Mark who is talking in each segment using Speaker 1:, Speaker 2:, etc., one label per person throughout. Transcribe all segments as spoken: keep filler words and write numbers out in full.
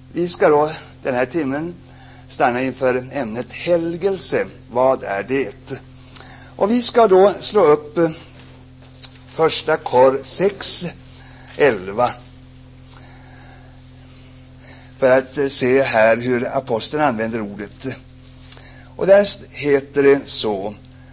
Speaker 1: Vi ska då den här timmen stanna inför ämnet helgelse. Vad är det? Och vi ska då slå upp första Kor sex elva för att se här hur aposteln använder ordet. Och där heter det så: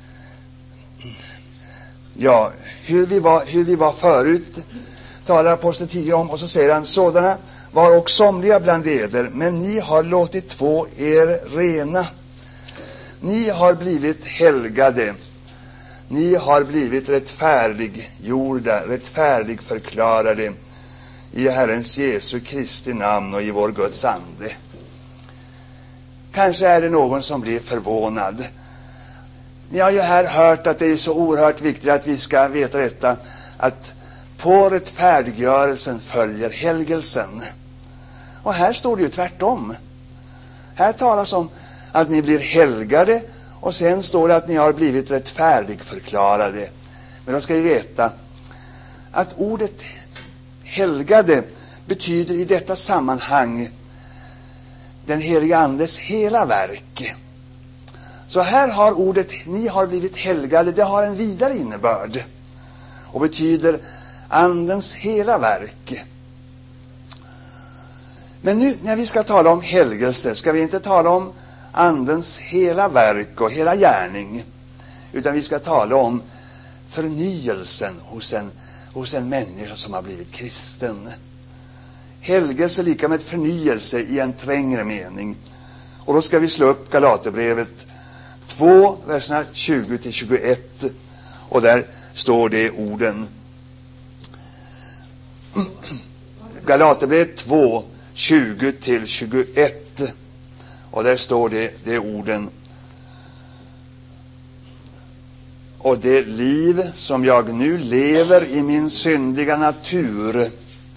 Speaker 1: ja, hur vi var, hur vi var förut talar aposteln tio om, och så säger han: sådana var och somliga bland eder, men ni har låtit två er rena. Ni har blivit helgade. Ni har blivit rättfärdiggjorda, rättfärdigförklarade i Herrens Jesu Kristi namn och i vår Guds ande. Kanske är det någon som blir förvånad. Ni har ju här hört att det är så oerhört viktigt att vi ska veta detta, att på rättfärdiggörelsen följer helgelsen. Och här står det ju tvärtom. Här talas om att ni blir helgade, och sen står det att ni har blivit rättfärdigförklarade. Men då ska vi veta att ordet helgade betyder i detta sammanhang den helige Andes hela verk. Så här har ordet ni har blivit helgade, det har en vidare innebörd och betyder Andens hela verk. Men nu när vi ska tala om helgelse ska vi inte tala om Andens hela verk och hela gärning, utan vi ska tala om förnyelsen hos en, hos en människa som har blivit kristen. Helgelse lika med förnyelse i en trängre mening. Och då ska vi slå upp Galaterbrevet två, verserna tjugo till tjugoett, och där står det orden. Galaterbrevet två, tjugo till tjugoett, och där står det, det orden: och det liv som jag nu lever i min syndiga natur.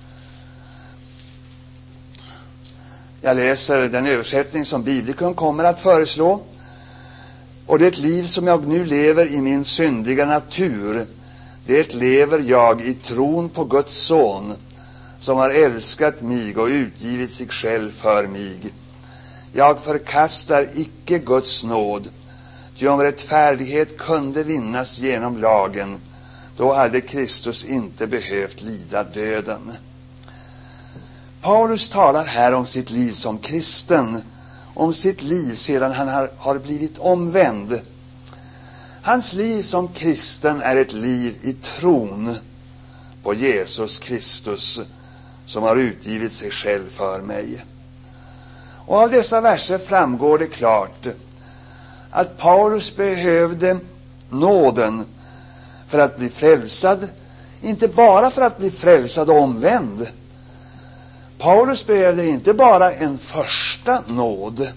Speaker 1: Jag läser den översättning som Biblicum kommer att föreslå. Och det liv som jag nu lever i min syndiga natur, det lever jag i tron på Guds son, som har älskat mig och utgivit sig själv för mig. Jag förkastar icke Guds nåd, ty om rättfärdighet kunde vinnas genom lagen, då hade Kristus inte behövt lida döden. Paulus talar här om sitt liv som kristen, om sitt liv sedan han har, har blivit omvänd. Hans liv som kristen är ett liv i tron på Jesus Kristus, som har utgivit sig själv för mig. Och av dessa verser framgår det klart att Paulus behövde nåden för att bli frälsad, inte bara för att bli frälsad och omvänd. Paulus behövde inte bara en första nåd,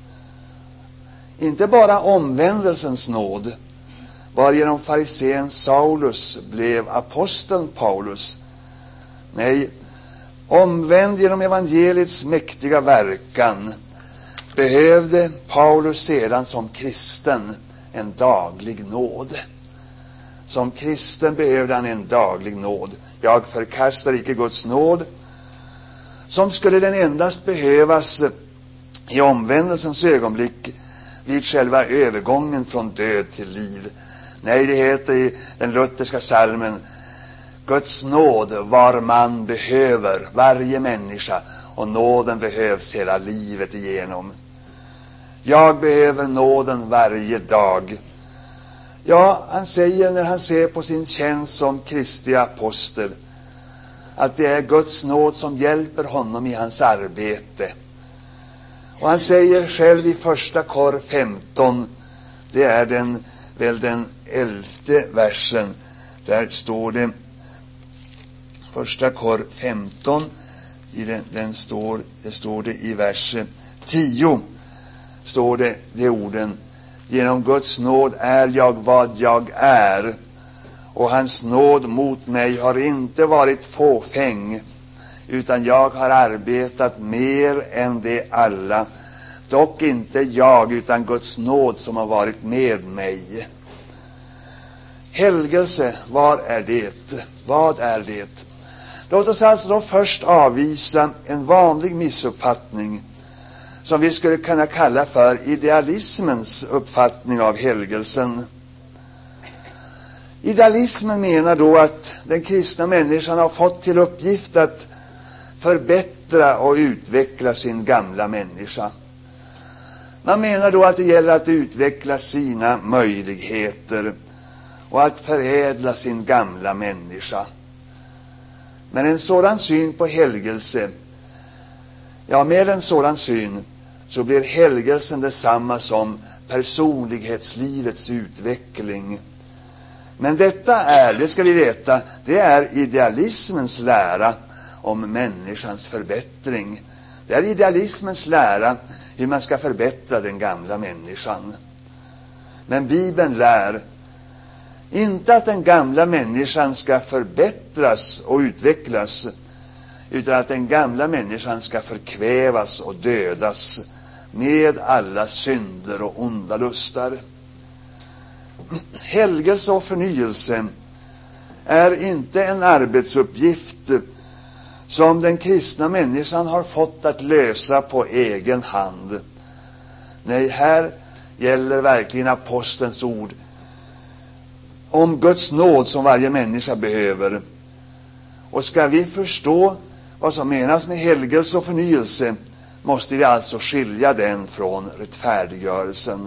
Speaker 1: inte bara omvändelsens nåd, varigenom farisén Saulus blev aposteln Paulus. Nej, omvänd genom evangeliets mäktiga verkan behövde Paulus sedan som kristen en daglig nåd. Som kristen behövde han en daglig nåd. Jag förkastar icke Guds nåd, som skulle den endast behövas i omvändelsens ögonblick vid själva övergången från död till liv. Nej, det heter i den lutherska psalmen: Guds nåd var man behöver, varje människa, och nåden behövs hela livet igenom. Jag behöver nåden varje dag. Ja, han säger när han ser på sin tjänst som Kristi apostel att det är Guds nåd som hjälper honom i hans arbete. Och han säger själv i första Kor femton, det är den, väl den elfte versen, där står det, första Kor femton, i den, den står, det står det i vers tio, står det de orden: genom Guds nåd är jag vad jag är, och hans nåd mot mig har inte varit fåfäng, utan jag har arbetat mer än de alla. Dock inte jag, utan Guds nåd som har varit med mig. Helgelse, vad är det? Vad är det? Låt oss alltså då först avvisa en vanlig missuppfattning som vi skulle kunna kalla för idealismens uppfattning av helgelsen. Idealismen menar då att den kristna människan har fått till uppgift att förbättra och utveckla sin gamla människa. Man menar då att det gäller att utveckla sina möjligheter och att förädla sin gamla människa. Men en sådan syn på helgelse, ja, med en sådan syn så blir helgelsen detsamma som personlighetslivets utveckling. Men detta är, det ska vi veta, det är idealismens lära om människans förbättring. Det är idealismens lära hur man ska förbättra den gamla människan. Men Bibeln lär inte att den gamla människan ska förbättras och utvecklas, utan att den gamla människan ska förkvävas och dödas med alla synder och onda lustar. Helgelse och förnyelse är inte en arbetsuppgift som den kristna människan har fått att lösa på egen hand. Nej, här gäller verkligen apostelns ord om Guds nåd som varje människa behöver. Och ska vi förstå vad som menas med helgelse och förnyelse, måste vi alltså skilja den från rättfärdiggörelsen.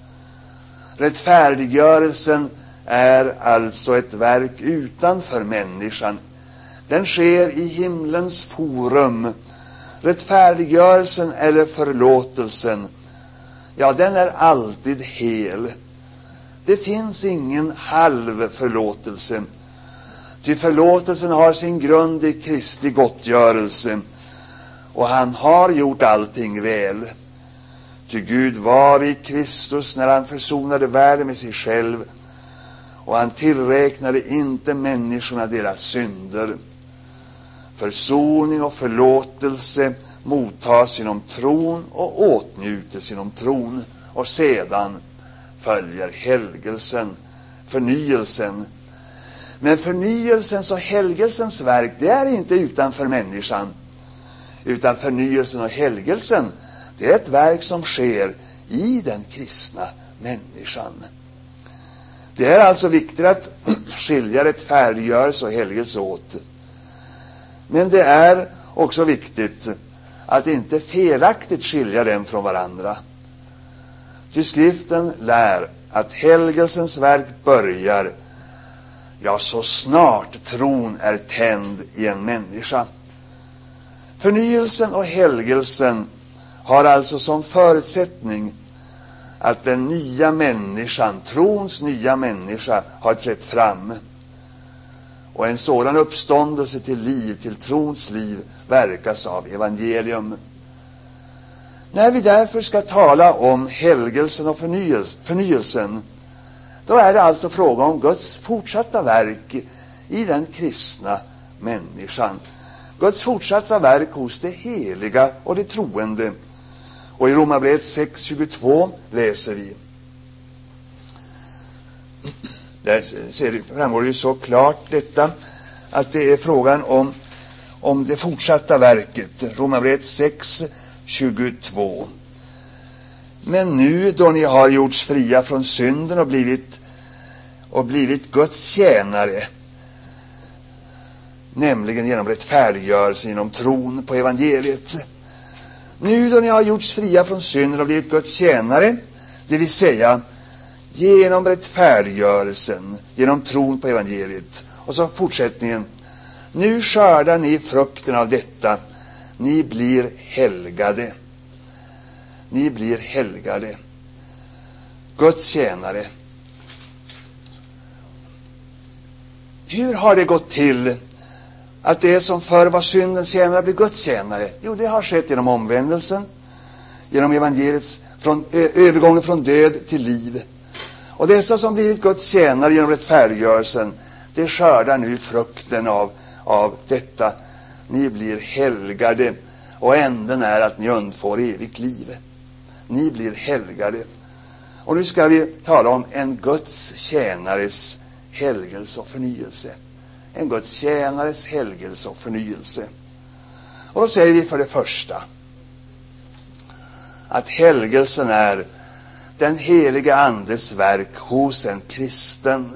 Speaker 1: Rättfärdiggörelsen är alltså ett verk utanför människan. Den sker i himlens forum. Rättfärdiggörelsen eller förlåtelsen, ja, den är alltid hel. Det finns ingen halv förlåtelse. Ty förlåtelsen har sin grund i Kristi gottgörelse. Och han har gjort allting väl. Ty Gud var i Kristus när han försonade världen med sig själv. Och han tillräknade inte människorna deras synder. Försoning och förlåtelse mottas genom tron och åtnjutes genom tron. Och sedan följer helgelsen, förnyelsen. Men förnyelsens och helgelsens verk, det är inte utanför människan. Utan förnyelsen och helgelsen, det är ett verk som sker i den kristna människan. Det är alltså viktigt att skilja rättfärdiggörelse och helgelse åt. Men det är också viktigt att inte felaktigt skilja dem från varandra. Ty skriften lär att helgelsens verk börjar, ja, så snart tron är tänd i en människa. Förnyelsen och helgelsen har alltså som förutsättning att den nya människan, trons nya människa, har trätt fram. Och en sådan uppståndelse till liv, till trons liv, verkas av evangelium. När vi därför ska tala om helgelsen och förnyelsen, då är det alltså fråga om Guds fortsatta verk i den kristna människan. Guds fortsatta verk hos det heliga och det troende. Och i Romarbrevet sex tjugotvå läser vi. Där ser, framgår det ju så klart detta, att det är frågan om, om det fortsatta verket. Romarbrevet sex tjugotvå. Men nu då ni har gjorts fria från synden och blivit, och blivit Guds tjänare, nämligen genom rättfärdiggörelsen, genom tron på evangeliet. Nu då ni har gjorts fria från synden och blivit Guds tjänare, det vill säga genom rättfärdiggörelsen, genom tron på evangeliet. Och så fortsättningen. Nu skördar ni frukten av detta. Ni blir helgade. Ni blir helgade. Guds tjänare. Hur har det gått till att det som förr var syndens tjänare blir Guds tjänare? Jo, det har skett genom omvändelsen, genom evangeliets från, ö, övergången från död till liv. Och dessa som blivit Guds tjänare genom rättfärdiggörelsen, det skördar nu frukten av, av detta. Ni blir helgade, och änden är att ni undfår evigt liv. Ni blir helgade. Och nu ska vi tala om en Guds tjänares helgelse och förnyelse. en Guds tjänares helgelse och förnyelse. Och då säger vi för det första att helgelsen är den heliga andes verk hos en kristen.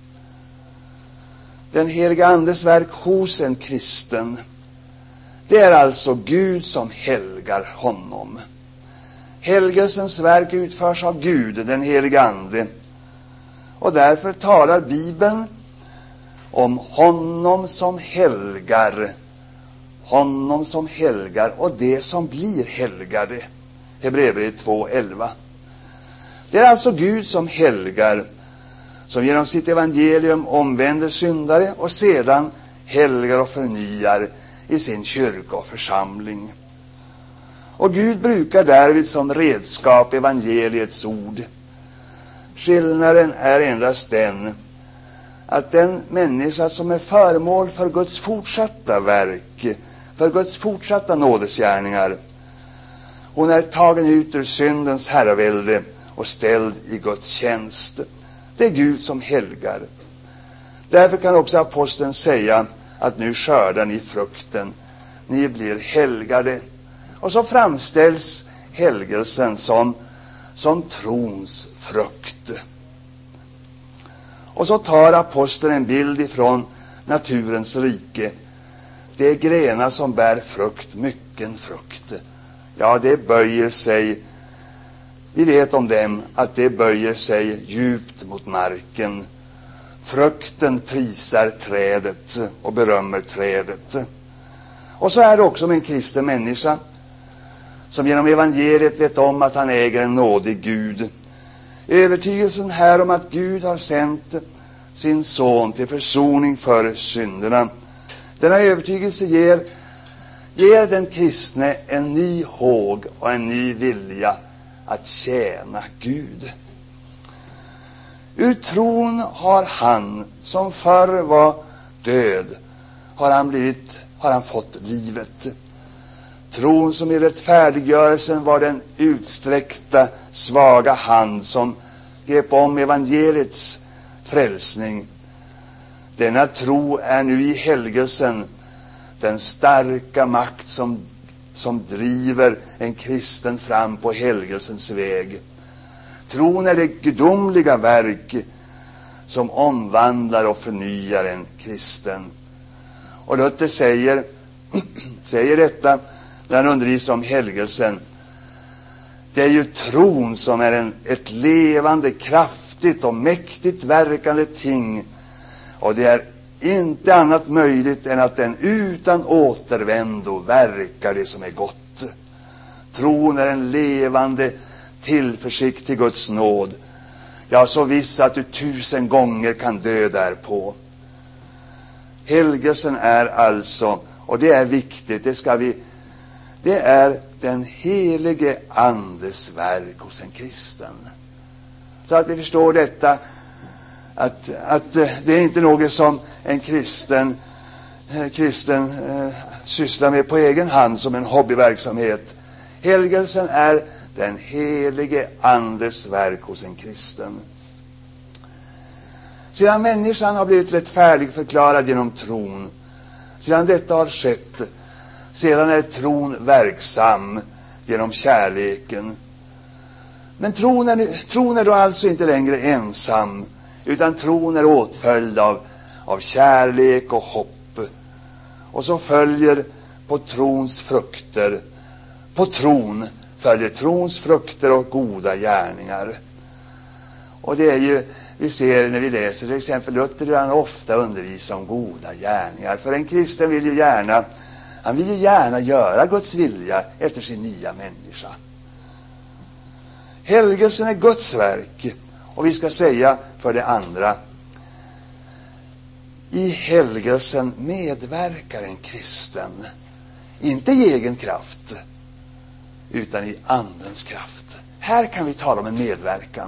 Speaker 1: Den heliga andes verk hos en kristen, det är alltså Gud som helgar honom. Helgelsens verk utförs av Gud, den heliga ande. Och därför talar Bibeln om honom som helgar. Honom som helgar och det som blir helgade. Hebreerbrevet två elva. Det är alltså Gud som helgar, som genom sitt evangelium omvänder syndare och sedan helgar och förnyar i sin kyrka och församling. Och Gud brukar därvid som redskap evangeliets ord. Skillnaden är endast den att den människa som är föremål för Guds fortsatta verk, för Guds fortsatta nådesgärningar, hon är tagen ut ur syndens herravälde och ställd i Guds tjänst. Det är Gud som helgar. Därför kan också aposteln säga att nu skördar ni frukten, ni blir helgade. Och så framställs helgelsen som, som trons frukt. Och så tar aposteln en bild ifrån naturens rike. Det är grenar som bär frukt, mycken frukt. Ja, det böjer sig, vi vet om dem, att det böjer sig djupt mot marken. Frukten prisar trädet och berömmer trädet. Och så är det också med en kristen människa som genom evangeliet vet om att han äger en nådig Gud. Övertygelsen här om att Gud har sänt sin son till försoning för synderna. Denna övertygelse ger, ger den kristne en ny håg och en ny vilja att tjäna Gud. Ur tron har han som förr var död, har han blivit, har han fått livet. Tron som i rättfärdiggörelsen var den utsträckta svaga hand som grep om evangeliets frälsning. Denna tro är nu i helgelsen den starka makt som, som driver en kristen fram på helgelsens väg. Tron är det gudomliga verk som omvandlar och förnyar en kristen. Och Luther säger, säger detta när han undervisar om helgelsen. Det är ju tron som är en, ett levande, kraftigt och mäktigt verkande ting. Och det är inte annat möjligt än att den utan återvändo verkar det som är gott. Tron är en levande tillförsikt till Guds nåd. Ja, så viss att du tusen gånger kan dö därpå. Helgelsen är alltså, och det är viktigt, det ska vi, det är den helige andes verk hos en kristen. Så att vi förstår detta, att, att det är inte något som en kristen, kristen eh, sysslar med på egen hand som en hobbyverksamhet. Helgelsen är den helige andes verk hos en kristen. Sedan människan har blivit rättfärdig förklarad genom tron, sedan detta har skett, sedan är tron verksam genom kärleken. Men tron är, tron är då alltså inte längre ensam, utan tron är åtföljd av, av kärlek och hopp. Och så följer på trons frukter, på tron följer trons frukter och goda gärningar. Och det är ju, vi ser när vi läser till exempel Luther, han ofta undervisar om goda gärningar. För en kristen vill ju gärna, han vill ju gärna göra Guds vilja efter sin nya människa. Helgelsen är Guds verk. Och vi ska säga för det andra, i helgelsen medverkar en kristen, inte i egen kraft, utan i andens kraft. Här kan vi tala om en medverkan.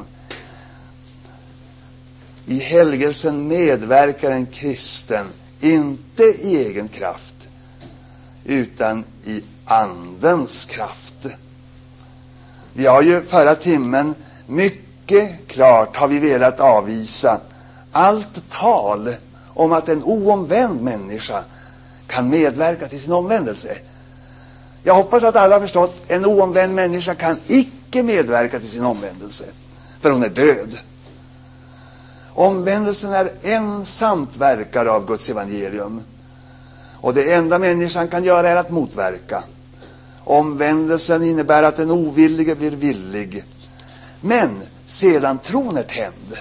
Speaker 1: I helgelsen medverkar en kristen, inte i egen kraft, utan i andens kraft. Vi har ju förra timmen mycket klart har vi velat avvisa allt tal om att en oomvänd människa kan medverka till sin omvändelse. Jag hoppas att alla har förstått, en oomvänd människa kan icke medverka till sin omvändelse, för hon är död. Omvändelsen är ensamt verkare av Guds evangelium, och det enda människan kan göra är att motverka. Omvändelsen innebär att den ovillige blir villig, men sedan tron är tänd.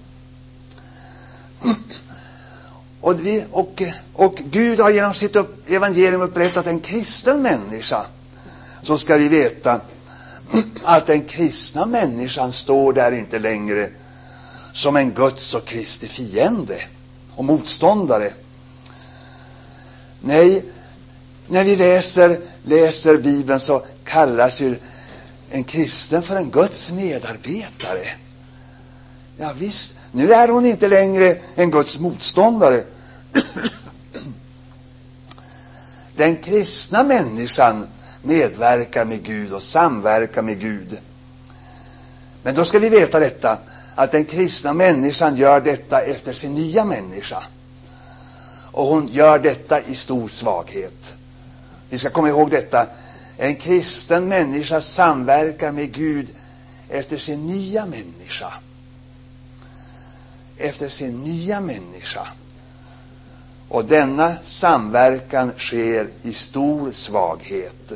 Speaker 1: Och, vi, och, och Gud har genom sitt upp, evangelium upprättat en kristen människa. Så ska vi veta att den kristna människan står där inte längre som en Guds och Kristi fiende och motståndare. Nej, när vi läser, läser Bibeln så kallas ju en kristen för en Guds medarbetare. Ja visst, nu är hon inte längre en Guds motståndare. Den kristna människan medverkar med Gud och samverkar med Gud. Men då ska vi veta detta, att den kristna människan gör detta efter sin nya människa. Och hon gör detta i stor svaghet. Vi ska komma ihåg detta. En kristen människa samverkar med Gud efter sin nya människa. Efter sin nya människa. Och denna samverkan sker i stor svaghet.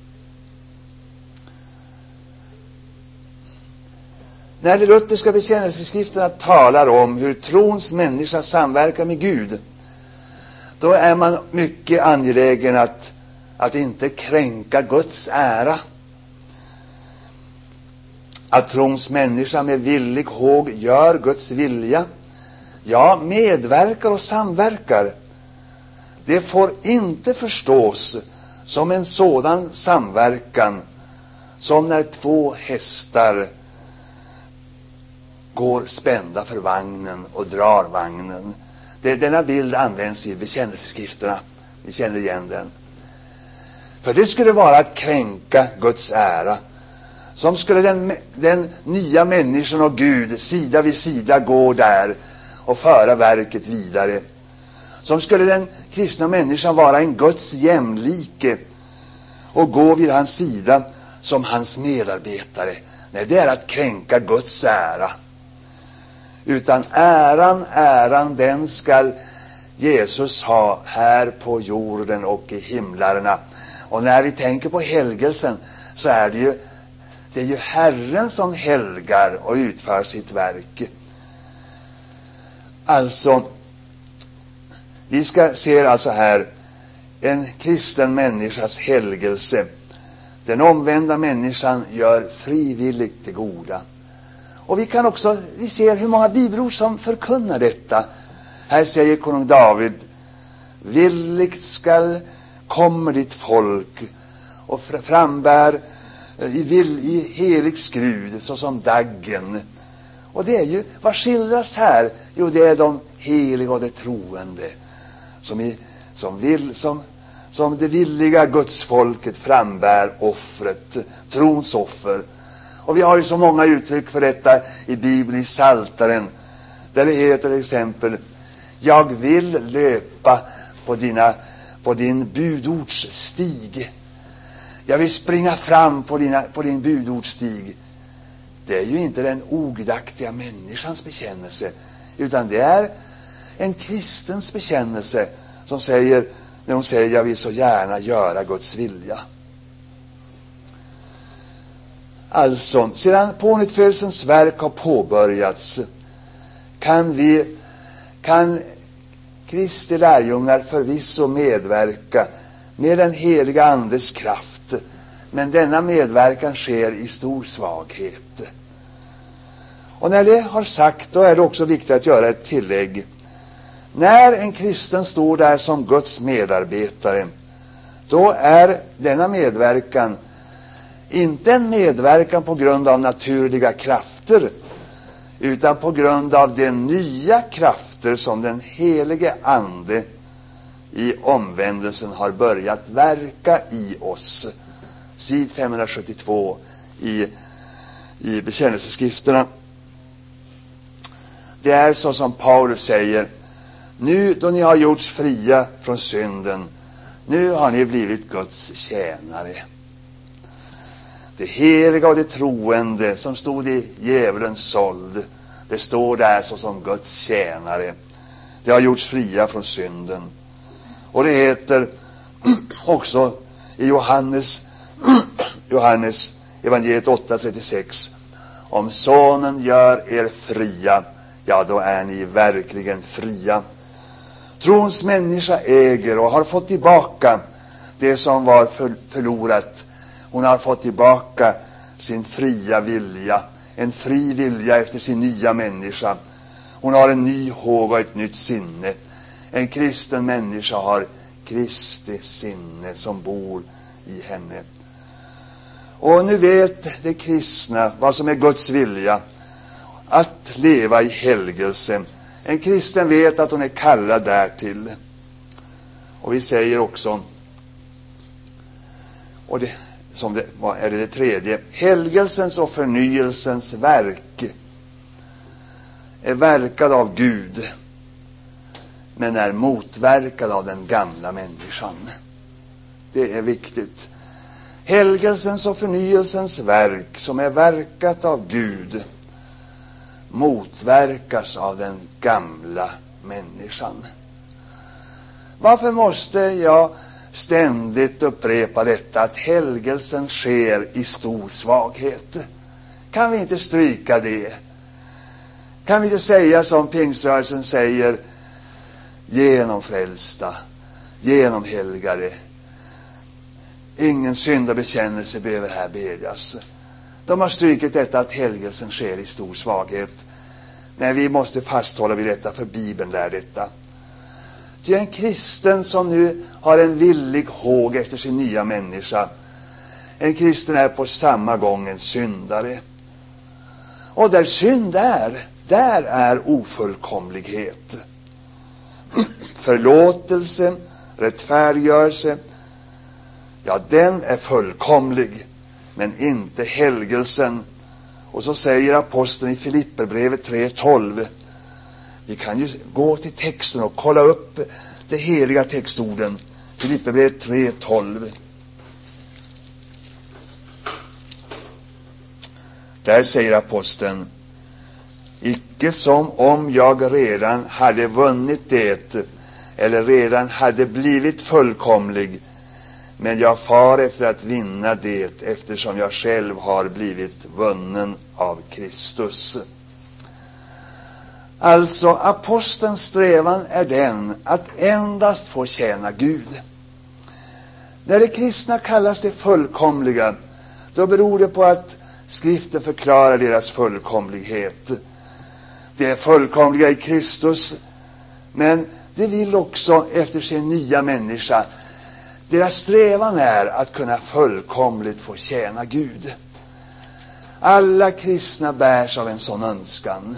Speaker 1: När de lutherska bekännelseskrifterna talar om hur trons människa samverkar med Gud, då är man mycket angelägen att, att inte kränka Guds ära. Att trons människa med villig håg gör Guds vilja, ja, medverkar och samverkar. Det får inte förstås som en sådan samverkan som när två hästar går spända för vagnen och drar vagnen. Det, denna bild används i bekännelseskrifterna. Vi känner igen den. För det skulle vara att kränka Guds ära. Som skulle den, den nya människan och Gud sida vid sida gå där och föra verket vidare. Som skulle den kristna människan vara en Guds jämlike och gå vid hans sida som hans medarbetare. Nej, det är att kränka Guds ära. Utan äran, äran, den skall Jesus ha här på jorden och i himlarna. Och när vi tänker på helgelsen så är det ju, det är ju Herren som helgar och utför sitt verk. Alltså, vi ska se alltså här en kristen människas helgelse. Den omvända människan gör frivilligt det goda. Och vi kan också, vi ser hur många bibelord som förkunnar detta. Här säger konung David: villigt skall kommer ditt folk och frambär i, vill, i helig skrud såsom daggen. Och det är ju, vad skildras här? Jo, det är de heliga och de troende som, i, som, vill, som, som det villiga Gudsfolket frambär offret, trons offer. Och vi har ju så många uttryck för detta i Bibeln, i Psaltaren, där det heter till exempel: jag vill löpa på, dina, på din budordsstig. Jag vill springa fram på, dina, på din budordsstig. Det är ju inte den ogudaktiga människans bekännelse, utan det är en kristens bekännelse som säger, när hon säger: jag vill så gärna göra Guds vilja. Alltså, sedan pånyttfödelsens verk har påbörjats, kan vi, kan Kristi lärjungar förvisso medverka med den heliga andes kraft, men denna medverkan sker i stor svaghet. Och när det har sagt, då är det också viktigt att göra ett tillägg. När en kristen står där som Guds medarbetare, då är denna medverkan inte en medverkan på grund av naturliga krafter, utan på grund av de nya krafter som den helige ande i omvändelsen har börjat verka i oss. Sid femhundrasjuttiotvå i, i bekännelseskrifterna. Det är så som Paulus säger: Nu då ni har gjorts fria från synden, nu har ni blivit Guds tjänare. Det heliga och det troende som stod i djävulens såld, det står där såsom Guds tjänare. Det har gjorts fria från synden. Och det heter också i Johannes Johannes evangeliet åtta trettiosex: om sonen gör er fria, ja då är ni verkligen fria. Trons människa äger och har fått tillbaka det som var för, förlorat. Hon har fått tillbaka sin fria vilja, en fri vilja efter sin nya människa. Hon har en ny håg och ett nytt sinne. En kristen människa har Kristi sinne som bor i henne. Och nu vet de kristna vad som är Guds vilja, att leva i helgelse. En kristen vet att hon är kallad därtill. Och vi säger också, och det, som det, vad är det, det tredje, helgelsens och förnyelsens verk är verkad av Gud, men är motverkad av den gamla människan. Det är viktigt. Helgelsens och förnyelsens verk, som är verkat av Gud, motverkas av den gamla människan. Varför måste jag ständigt upprepa detta, att helgelsen sker i stor svaghet? Kan vi inte stryka det? Kan vi inte säga som pingströrelsen säger, genomfrälsta, genomhelgade, ingen syndabekännelse behöver här bedjas. De har strykit detta att helgelsen sker i stor svaghet. Men vi måste fasthålla vid detta, för Bibeln lär detta. Det är en kristen som nu har en villig håg efter sin nya människa. En kristen är på samma gång en syndare. Och där synd är, där är ofullkomlighet. Förlåtelse, rättfärdiggörelse, ja, den är fullkomlig, men inte helgelsen. Och så säger aposteln i Filipperbrevet tre tolv. Vi kan ju gå till texten och kolla upp de heliga textorden. Filipperbrevet tre tolv. Där säger aposteln: icke som om jag redan hade vunnit det, eller redan hade blivit fullkomlig, men jag far efter att vinna det, eftersom jag själv har blivit vunnen av Kristus. Alltså, apostelns strävan är den att endast få tjäna Gud. När de kristna kallas det fullkomliga, då beror det på att skriften förklarar deras fullkomlighet. Det är fullkomliga i Kristus, men de vill också efter sin nya människa. Deras strävan är att kunna fullkomligt få tjäna Gud. Alla kristna bärs av en sån önskan.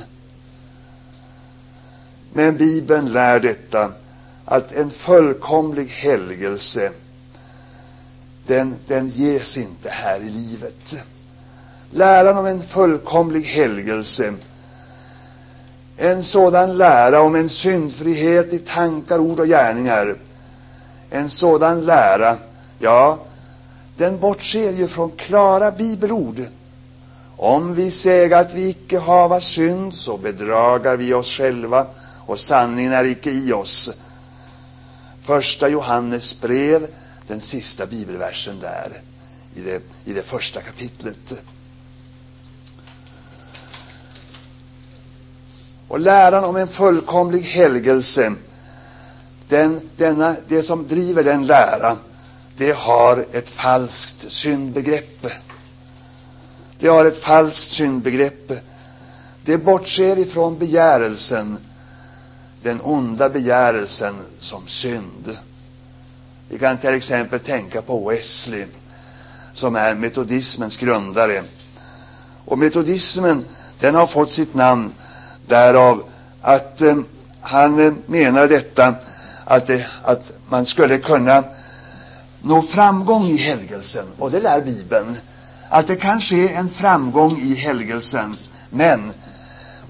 Speaker 1: Men Bibeln lär detta, att en fullkomlig helgelse, den, den ges inte här i livet. Läran om en fullkomlig helgelse, en sådan lära om en syndfrihet i tankar, ord och gärningar, en sådan lära, ja, den bortser ju från klara bibelord. Om vi säger att vi icke hava synd, så bedragar vi oss själva, och sanningen är icke i oss. Första Johannes brev, den sista bibelversen där, i det, i det första kapitlet. Och läran om en fullkomlig helgelse, den, denna, det som driver den lära, det har ett falskt syndbegrepp. Det har ett falskt syndbegrepp. Det bortser ifrån begärelsen, den onda begärelsen som synd. Vi kan till exempel tänka på Wesley, som är metodismens grundare. Och metodismen, den har fått sitt namn därav att eh, han eh, menar detta, att, det, att man skulle kunna nå framgång i helgelsen. Och det lär Bibeln, att det kan ske en framgång i helgelsen. Men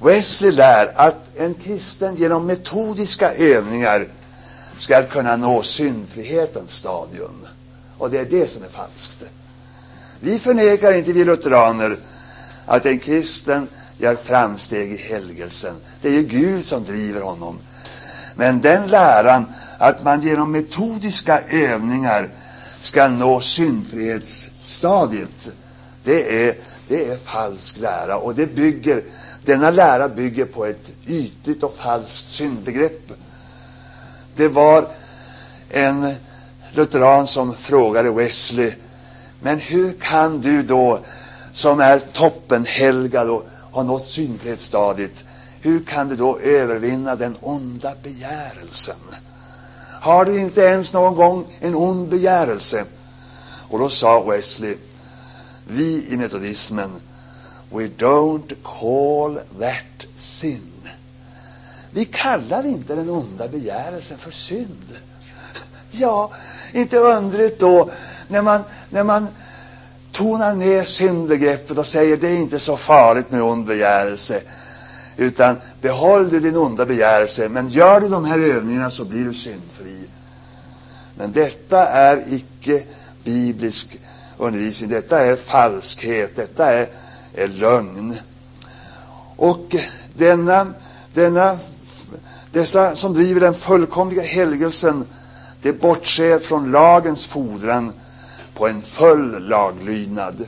Speaker 1: Wesley lär att en kristen genom metodiska övningar ska kunna nå syndfrihetens stadium. Och det är det som är falskt. Vi förnekar inte, vi lutheraner, att en kristen gör framsteg i helgelsen. Det är ju Gud som driver honom. Men den läran att man genom metodiska övningar ska nå syndfrihetsstadiet, det är, det är falsk lära. Och det bygger, denna lära bygger på ett ytligt och falskt syndbegrepp. Det var en lutheran som frågade Wesley: men hur kan du då, som är toppenhelgad och har nått syndfrihetsstadiet, hur kan du då övervinna den onda begärelsen? Har du inte ens någon gång en ond begärelse? Och då sa Wesley: vi i metodismen, we don't call that sin. Vi kallar inte den onda begärelsen för synd. Ja, inte undrigt då när man, när man tonar ner syndbegreppet och säger det är inte så farligt med ond begärelse, utan behåll du din onda begärelse, men gör du de här övningarna så blir du syndfri. Men detta är icke biblisk undervisning. Detta är falskhet. Detta är, är lögn. Och denna, denna, dessa som driver den fullkomliga helgelsen, det bortser från lagens fordran på en full laglydnad.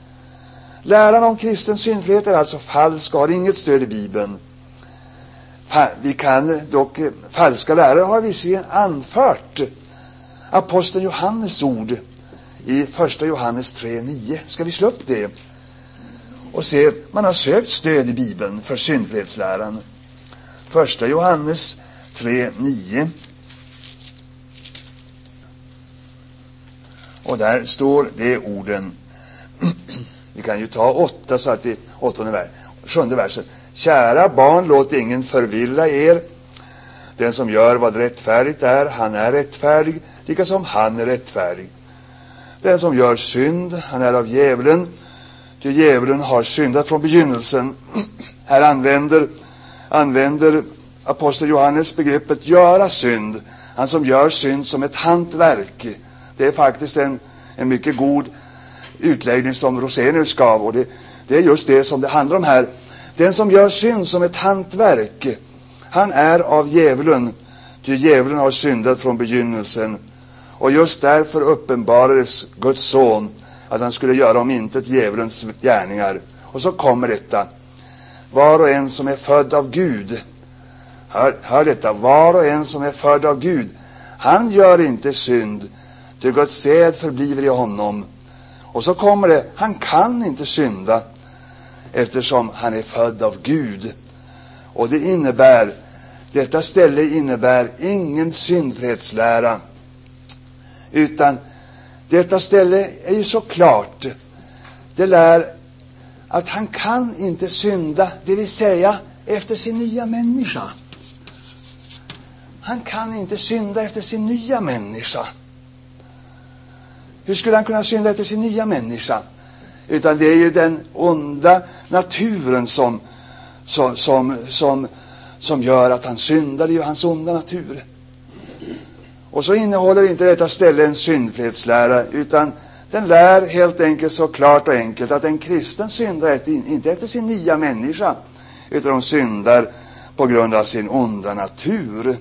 Speaker 1: Läran om kristen syndfrihet är alltså falsk och har inget stöd i Bibeln. Vi kan dock, falska lärare har visserligen anfört aposteln Johannes ord i första Johannes tre nio. Ska vi slå upp det och se? Man har sökt stöd i Bibeln för syndfrihetsläran. första Johannes tre nio. Och där står det orden. Vi kan ju ta åtta så att det åttonde vers, sjunde versen. Kära barn, låt ingen förvilla er. Den som gör vad rättfärdigt är, han är rättfärdig, lika som han är rättfärdig. Den som gör synd, han är av djävulen, ty djävulen har syndat från begynnelsen. Här använder, använder apostel Johannes begreppet göra synd. Han som gör synd som ett hantverk. Det är faktiskt en, en mycket god utläggning som Rosenius gav, och det, det är just det som det handlar om här. Den som gör synd som ett hantverk, han är av djävulen, ty djävulen har syndat från begynnelsen. Och just därför uppenbarades Guds son, att han skulle göra om intet djävulens gärningar. Och så kommer detta: var och en som är född av Gud, hör, hör detta, var och en som är född av Gud, han gör inte synd, ty Guds säd förbliver i honom. Och så kommer det, han kan inte synda eftersom han är född av Gud. Och det innebär, detta ställe innebär ingen syndfrihetslära, utan detta ställe är ju så klart. Det lär att han kan inte synda, det vill säga efter sin nya människa. Han kan inte synda efter sin nya människa. Hur skulle han kunna synda efter sin nya människa? Utan det är ju den onda naturen som, som, som, som, som gör att han syndar. Det är ju hans onda natur. Och så innehåller inte detta ställe en syndfrihetslära, utan den lär helt enkelt så klart och enkelt att en kristen syndar efter, inte efter sin nya människa, utan de syndar på grund av sin onda natur.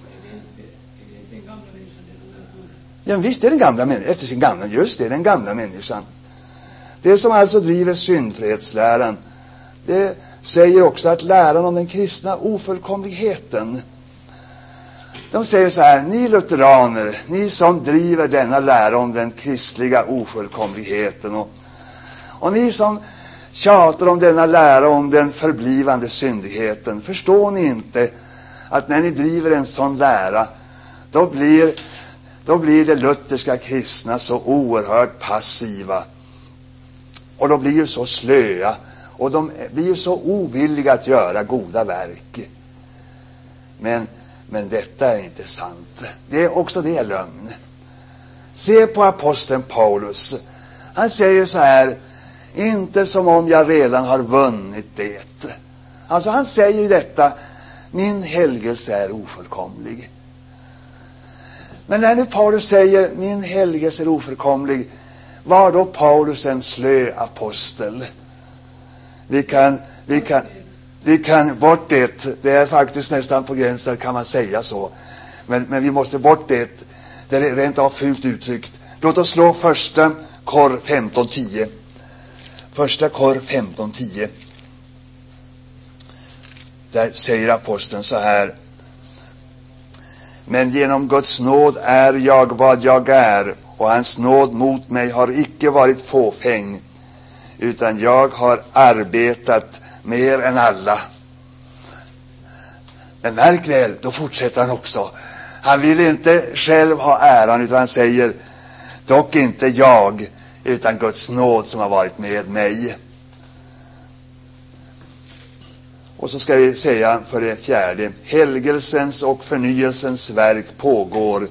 Speaker 1: Ja, visst är den gamla människan, efter sin gamla, just det, den gamla människan. Det som alltså driver syndfrihetsläran, det säger också att läran om den kristna ofullkomligheten. De säger så här: ni lutheraner, ni som driver denna lära om den kristliga ofullkomligheten, och, och ni som tjatar om denna lära om den förblivande syndigheten, förstår ni inte att när ni driver en sån lära, då blir Då blir de lutherska kristna så oerhört passiva. Och de blir ju så slöa. Och de blir ju så ovilliga att göra goda verk. Men, men detta är inte sant. Det är också det är lögn. Se på aposteln Paulus. Han säger så här: inte som om jag redan har vunnit det. Alltså han säger ju detta: min helgelse är ofullkomlig. Men när nu Paulus säger min helgelse är ofullkomlig, var då Paulus en slö apostel? Vi kan, vi kan, vi kan bort det. Det är faktiskt nästan på gränsen, kan man säga så. Men, men vi måste bort det. Det är rent av fult uttryckt. Låt oss slå första Kor femton tio. Första Kor femton tio. Där säger aposteln så här: men genom Guds nåd är jag vad jag är, och hans nåd mot mig har icke varit fåfäng, utan jag har arbetat mer än alla. Men märk väl, då fortsätter han också. Han vill inte själv ha äran, utan han säger: dock inte jag, utan Guds nåd som har varit med mig. Och så ska vi säga för det fjärde: helgelsens och förnyelsens verk pågår.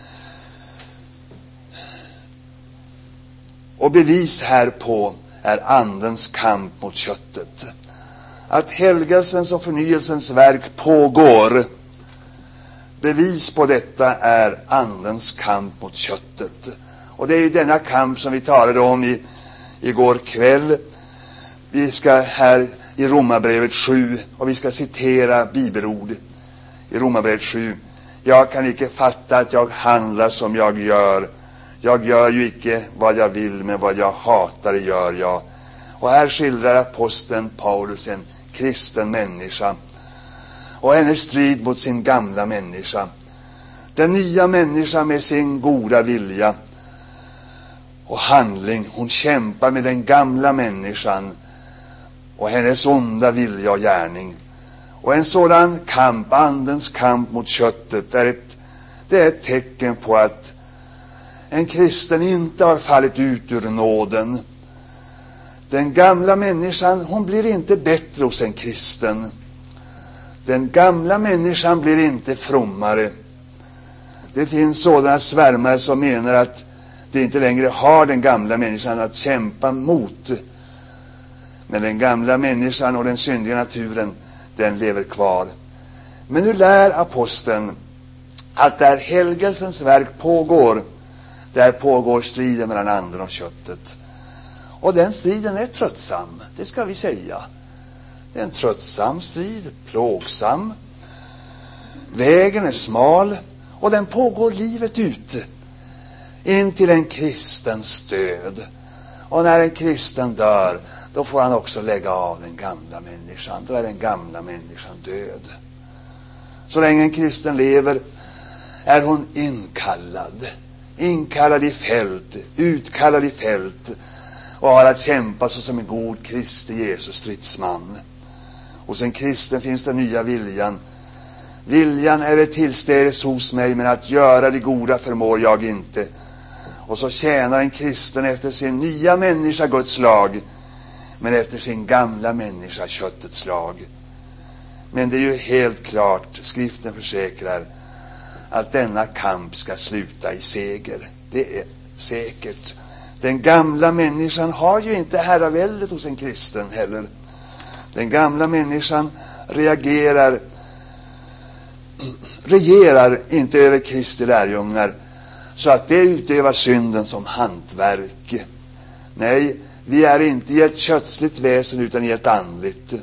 Speaker 1: Och bevis härpå är andens kamp mot köttet. Att helgelsens och förnyelsens verk pågår, bevis på detta är andens kamp mot köttet. Och det är ju denna kamp som vi talade om i, igår kväll. Vi ska här i Romarbrevet sju, och vi ska citera bibelord i Romarbrevet sju. Jag kan icke fatta att jag handlar som jag gör. Jag gör ju icke vad jag vill, men vad jag hatar gör jag. Och här skildrar aposteln Paulus en kristen människa och hennes strid mot sin gamla människa. Den nya människan med sin goda vilja och handling, hon kämpar med den gamla människan och hennes onda vilja och gärning. Och en sådan kamp, andens kamp mot köttet, är ett, det är ett tecken på att en kristen inte har fallit ut ur nåden. Den gamla människan, hon blir inte bättre hos en kristen. Den gamla människan blir inte frommare. Det finns sådana svärmare som menar att det inte längre har den gamla människan att kämpa mot. Men den gamla människan och den syndiga naturen, den lever kvar. Men nu lär aposteln att där helgelsens verk pågår, där pågår striden mellan anden och köttet. Och den striden är tröttsam, det ska vi säga. Det är en tröttsam strid, plågsam. Vägen är smal, och den pågår livet ut in till en kristens död. Och när en kristen dör, då får han också lägga av den gamla människan. Då är den gamla människan död. Så länge en kristen lever är hon inkallad. Inkallad i fält, utkallad i fält, och har att kämpa så som en god Kristi Jesus stridsman. Hos en kristen finns den nya viljan. Viljan är ett tillstädes hos mig, men att göra det goda förmår jag inte. Och så tjänar en kristen efter sin nya människa Guds lag, men efter sin gamla människa köttets lag. Men det är ju helt klart, skriften försäkrar, att denna kamp ska sluta i seger. Det är säkert. Den gamla människan har ju inte herraväldet hos en kristen heller. Den gamla människan reagerar regerar inte över Kristi lärjungar så att det utövar synden som hantverk. Nej, vi är inte i ett kötsligt väsen utan i ett andligt.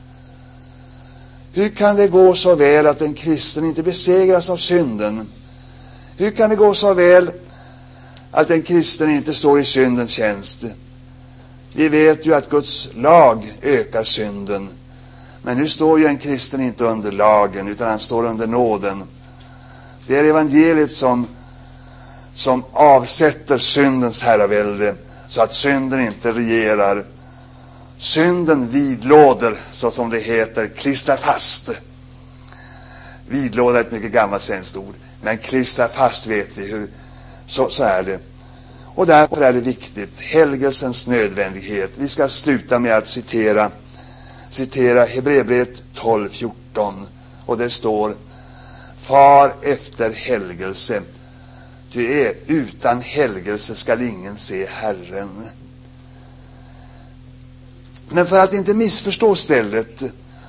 Speaker 1: Hur kan det gå så väl att en kristen inte besegras av synden? Hur kan det gå så väl att en kristen inte står i syndens tjänst? Vi vet ju att Guds lag ökar synden. Men nu står ju en kristen inte under lagen, utan han står under nåden. Det är evangeliet som, som avsätter syndens herravälde, så att synden inte regerar. Synden vidlåder, så som det heter, klistrar fast. Vidlåda är ett mycket gammalt svenskt ord, men klistrar fast vet vi hur, så, så är det. Och därför är det viktigt, helgelsens nödvändighet. Vi ska sluta med att citera citera Hebreerbrevet tolv fjorton, och det står: far efter helgelse, ty är utan helgelse skall ingen se Herren. Men för att inte missförstå stället,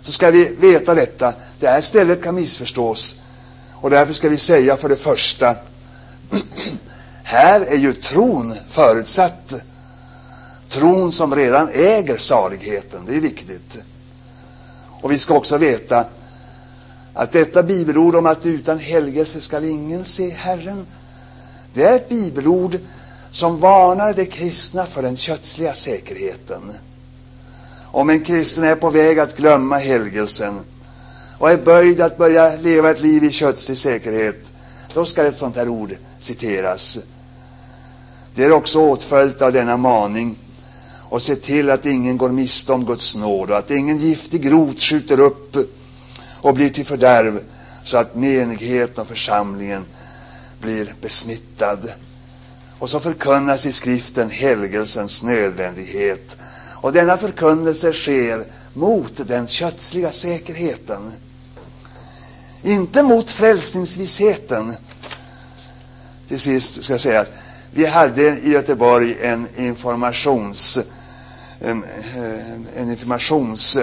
Speaker 1: så ska vi veta detta. Det här stället kan missförstås. Och därför ska vi säga för det första, här är ju tron förutsatt. Tron som redan äger saligheten, det är viktigt. Och vi ska också veta att detta bibelord om att utan helgelse skall ingen se Herren, det är ett bibelord som varnar de kristna för den kötsliga säkerheten. Om en kristen är på väg att glömma helgelsen och är böjd att börja leva ett liv i kötslig säkerhet, då ska ett sånt här ord citeras. Det är också åtföljt av denna maning och se till att ingen går miste om Guds nåd och att ingen giftig rot skjuter upp och blir till fördärv, så att menigheten och församlingen blir besmittad. Och så förkunnas i skriften helgelsens nödvändighet. Och denna förkunnelse sker mot den kötsliga säkerheten. Inte mot frälsningsvissheten. Till sist ska jag säga att vi hade i Göteborg en informations en, en informations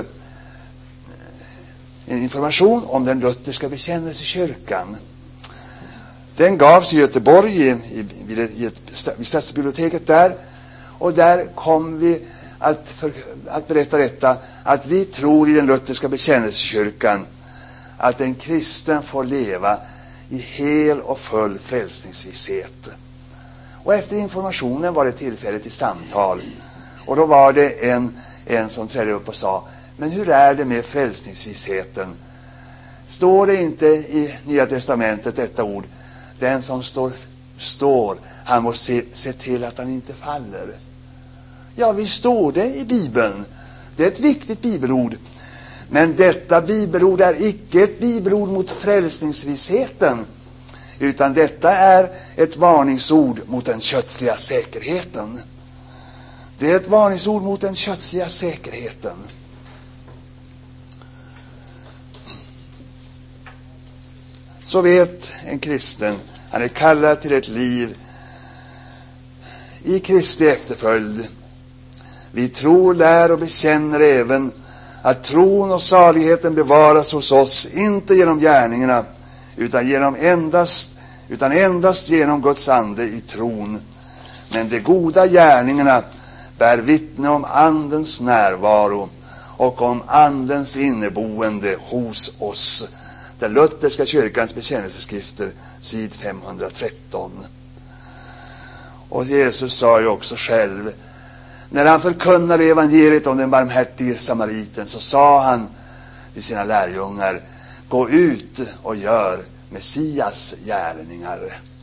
Speaker 1: en information om den lutherska bekännelsekyrkan. Den gavs i Göteborg i, i, vid, i, ett, vid stadsbiblioteket där, och där kom vi att, för, att berätta detta, att vi tror i den lutherska bekännelsekyrkan att en kristen får leva i hel och full frälsningsvisshet. Och efter informationen var det tillfälle till samtal, och då var det en, en som trädde upp och sa: men hur är det med frälsningsvissheten? Står det inte i Nya testamentet detta ord: den som står, står han måste se, se till att han inte faller? Ja, visst står det i Bibeln. Det är ett viktigt bibelord. Men detta bibelord är icke ett bibelord mot frälsningsvissheten, utan detta är ett varningsord mot den kötsliga säkerheten. Det är ett varningsord mot den kötsliga säkerheten. Så vet en kristen, han är kallad till ett liv i Kristi efterföljd. Vi tror, lär och bekänner även att tron och saligheten bevaras hos oss, inte genom gärningarna, utan genom endast utan endast genom Guds ande i tron. Men de goda gärningarna bär vittne om andens närvaro och om andens inneboende hos oss. Den lutherska kyrkans bekännelseskrifter, sid femhundratretton. Och Jesus sa ju också själv, när han förkunnade evangeliet om den barmhärtige samariten, så sa han till sina lärjungar: gå ut och gör Messias gärningar.